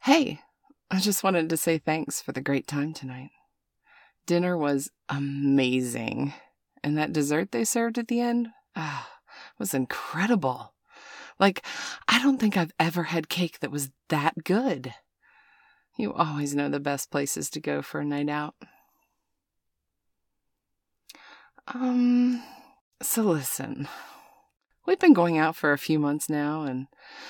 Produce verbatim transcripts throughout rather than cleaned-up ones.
Hey, I just wanted to say thanks for the great time tonight. Dinner was amazing, and that dessert they served at the end ah, was incredible. Like, I don't think I've ever had cake that was that good. You always know the best places to go for a night out. Um, so listen, we've been going out for a few months now, and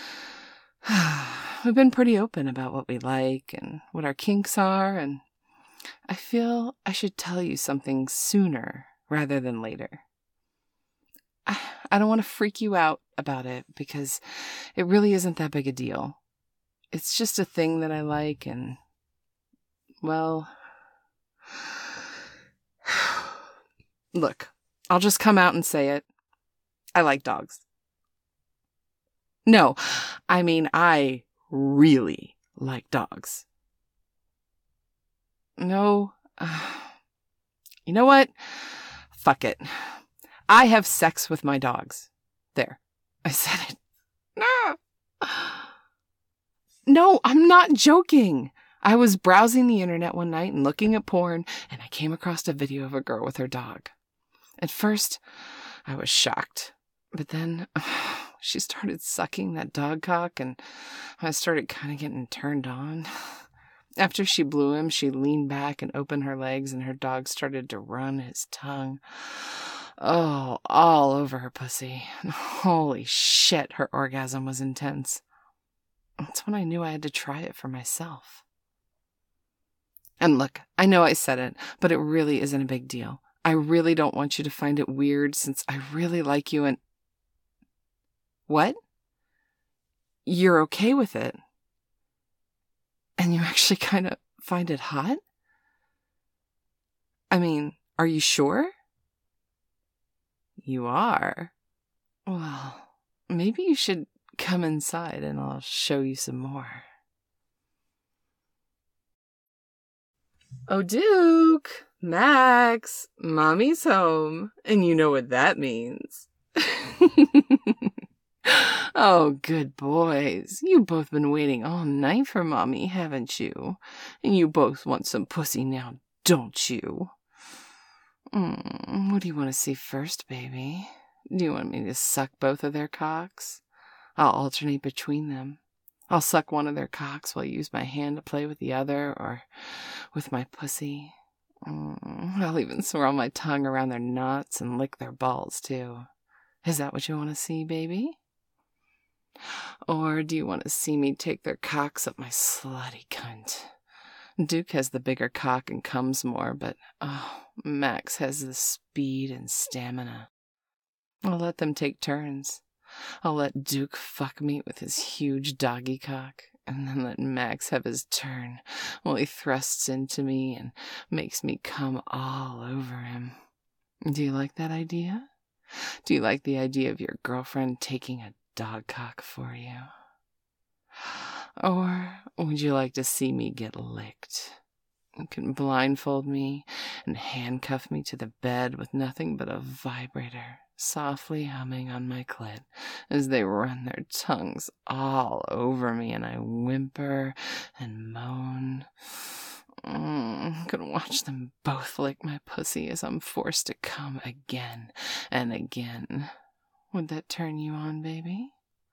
we've been pretty open about what we like and what our kinks are, and I feel I should tell you something sooner rather than later. I, I don't want to freak you out about it because it really isn't that big a deal. It's just a thing that I like, and, well, look, I'll just come out and say it. I like dogs. No, I mean, I really like dogs. No, uh, you know what? Fuck it. I have sex with my dogs. There, I said it. No. No, I'm not joking. I was browsing the internet one night and looking at porn, and I came across a video of a girl with her dog. At first, I was shocked, but then uh, she started sucking that dog cock, and I started kind of getting turned on. After she blew him, she leaned back and opened her legs, and her dog started to run his tongue. Oh, all over her pussy. Holy shit, her orgasm was intense. That's when I knew I had to try it for myself. And look, I know I said it, but it really isn't a big deal. I really don't want you to find it weird since I really like you and... What? You're okay with it? And you actually kind of find it hot? I mean, are you sure? You are? Well, maybe you should come inside and I'll show you some more. Oh, Duke! Max! Mommy's home. And you know what that means. Oh, good boys. You've both been waiting all night for Mommy, haven't you? And you both want some pussy now, don't you? Mm, what do you want to see first, baby? Do you want me to suck both of their cocks? I'll alternate between them. I'll suck one of their cocks while I use my hand to play with the other, or with my pussy. Mm, I'll even swirl my tongue around their nuts and lick their balls, too. Is that what you want to see, baby? Or do you want to see me take their cocks up my slutty cunt? Duke has the bigger cock and comes more, but, oh, Max has the speed and stamina. I'll let them take turns. I'll let Duke fuck me with his huge doggy cock, and then let Max have his turn while he thrusts into me and makes me come all over him. Do you like that idea? Do you like the idea of your girlfriend taking a dog cock for you? Or would you like to see me get licked? You can blindfold me and handcuff me to the bed with nothing but a vibrator softly humming on my clit as they run their tongues all over me and I whimper and moan. Mm, I could watch them both lick my pussy as I'm forced to come again and again. Would that turn you on, baby?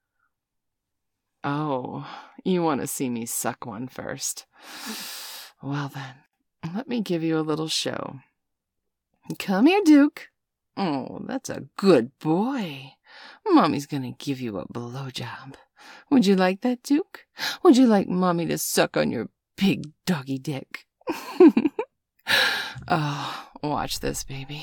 Oh, you want to see me suck one first? Well then, let me give you a little show. Come here, Duke. Oh, that's a good boy. Mommy's gonna give you a blowjob. Would you like that, Duke? Would you like Mommy to suck on your big doggy dick? Oh, watch this, baby.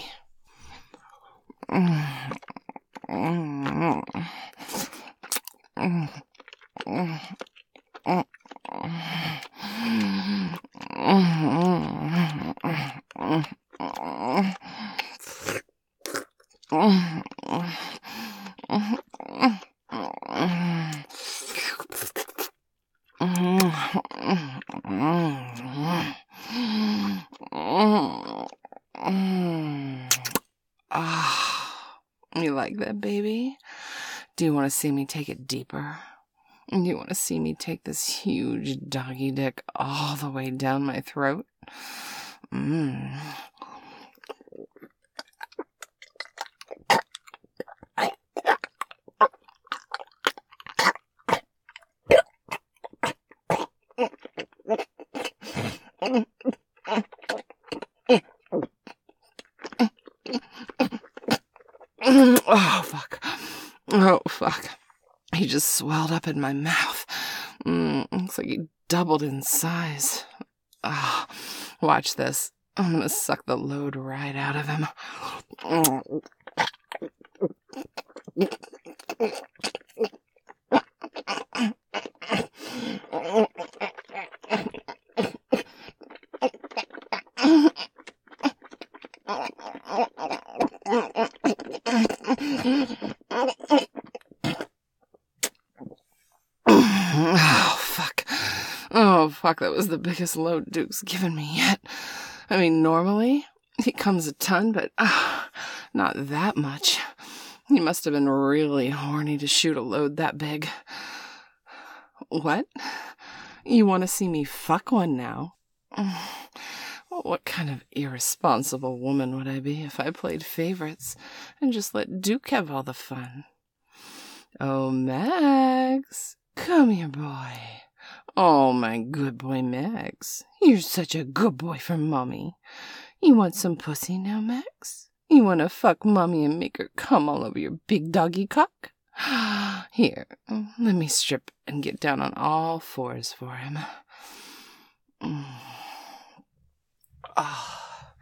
Ah, you like that, baby? Do you want to see me take it deeper? You want to see me take this huge doggy dick all the way down my throat? Mmm. Oh, fuck. Oh, fuck. He just swelled up in my mouth. Mm, looks like he doubled in size. Ah, oh, watch this. I'm gonna suck the load right out of him. Oh, fuck. Oh, fuck, that was the biggest load Duke's given me yet. I mean, normally, he comes a ton, but uh, not that much. He must have been really horny to shoot a load that big. What? You want to see me fuck one now? What kind of irresponsible woman would I be if I played favorites and just let Duke have all the fun? Oh, Max, come here, boy. Oh, my good boy, Max. You're such a good boy for Mommy. You want some pussy now, Max? You want to fuck Mommy and make her come all over your big doggy cock? Here, let me strip and get down on all fours for him. Mm. Oh.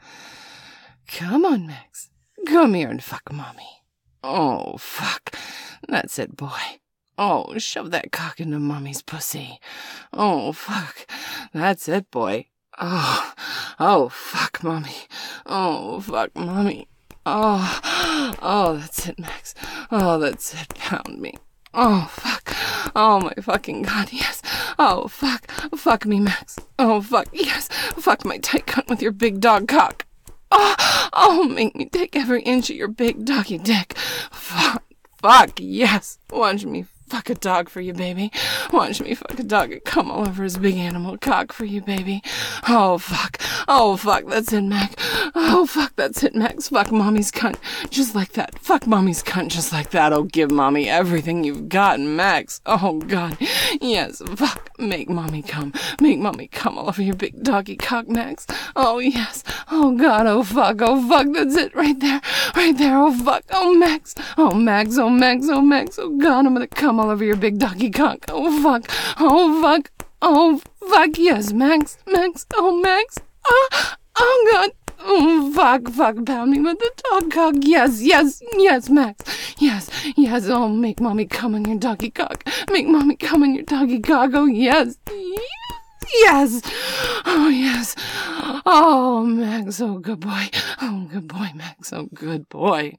Come on, Max. Come here and fuck Mommy. Oh, fuck. That's it, boy. Oh, shove that cock into Mommy's pussy. Oh, fuck. That's it, boy. Oh, oh, fuck, Mommy. Oh, fuck, Mommy. Oh, oh, that's it, Max. Oh, that's it. Pound me. Oh, fuck. Oh, my fucking God, yes. Oh, fuck. Fuck me, Max. Oh, fuck, yes. Fuck my tight cunt with your big dog cock. Oh, oh, make me take every inch of your big doggy dick. Fuck, fuck, yes. Watch me fuck a dog for you, baby. Watch me fuck a dog and come all over his big animal cock for you, baby. Oh, fuck. Oh, fuck, that's it, Mac. Oh, fuck, that's it, Max. Fuck Mommy's cunt. Just like that. Fuck Mommy's cunt just like that. Oh, give Mommy everything you've got, Max. Oh, God. Yes, fuck. Make Mommy come. Make Mommy come all over your big doggy cock, Max. Oh, yes. Oh, God. Oh, fuck. Oh, fuck. That's it right there. Right there. Oh, fuck. Oh, Max. Oh, Max. Oh, Max. Oh, Max. Oh, God. I'm gonna come all over your big doggy cock. Oh, fuck. Oh, fuck. Oh, fuck. Yes, Max. Max. Oh, Max. Oh, oh, God. Oh, fuck, fuck, pound me with the dog cock. Yes, yes, yes, Max. Yes, yes. Oh, make Mommy come on your doggy cock. Make Mommy come on your doggy cock. Oh, yes. Yes. Oh, yes. Oh, Max. Oh, good boy. Oh, good boy, Max. Oh, good boy.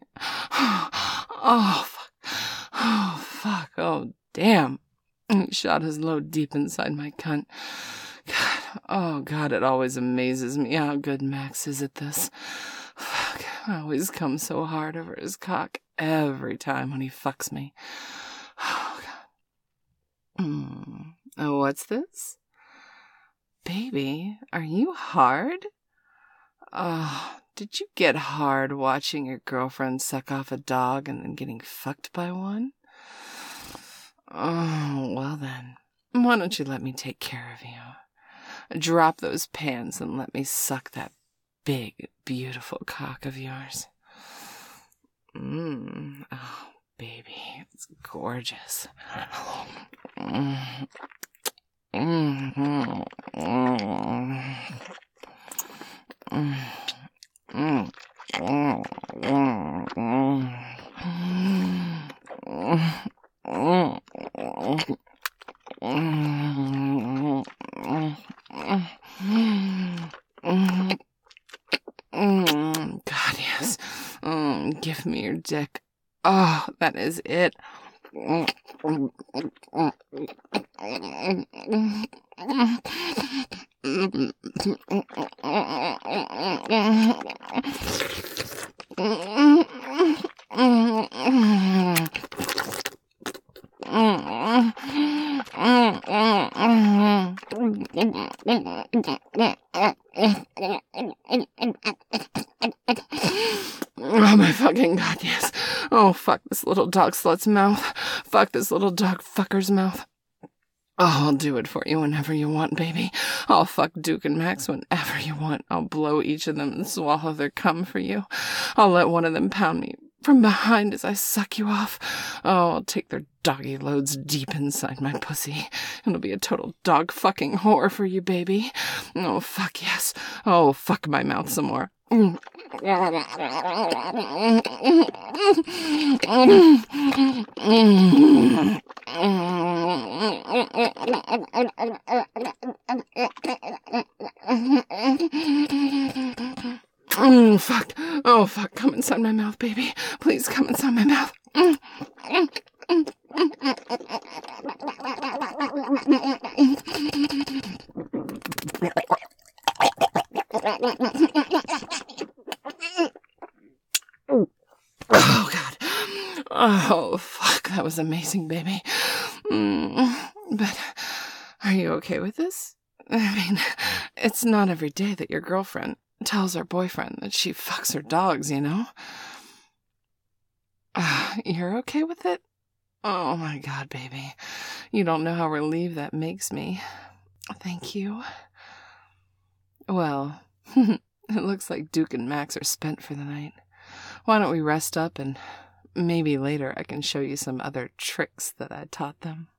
Oh, fuck. Oh, fuck. Oh, damn. He shot his load deep inside my cunt. God, oh, God, it always amazes me how good Max is at this. Fuck, I always come so hard over his cock every time when he fucks me. Oh, God. Mm. Oh, what's this? Baby, are you hard? Oh, did you get hard watching your girlfriend suck off a dog and then getting fucked by one? Oh, well then, why don't you let me take care of you? Drop those pants and let me suck that big, beautiful cock of yours. Mmm. Oh, baby, it's gorgeous. Mm. Mm-hmm. Mm. Mm. Mm. Mm. Mm. Mm. Mm. Mm. Mm. God, yes. Mm. Give me your dick. Oh, that is it. Mm. Mm. Mm. Oh my fucking god, yes. Oh, fuck this little dog slut's mouth. Fuck this little dog fucker's mouth. Oh, I'll do it for you whenever you want, baby. I'll fuck Duke and Max whenever you want. I'll blow each of them and swallow their cum for you. I'll let one of them pound me from behind as I suck you off. Oh, I'll take their doggy loads deep inside my pussy. It'll be a total dog fucking whore for you, baby. Oh, fuck yes. Oh, fuck my mouth some more. Mm. Mm, fuck. Oh, fuck. Come inside my mouth, baby. Please come inside my mouth. Mm. Oh, God. Oh, fuck. That was amazing, baby. Mm. But are you okay with this? I mean, it's not every day that your girlfriend tells her boyfriend that she fucks her dogs, you know? Uh, you're okay with it? Oh, my God, baby. You don't know how relieved that makes me. Thank you. Well, it looks like Duke and Max are spent for the night. Why don't we rest up and maybe later I can show you some other tricks that I taught them.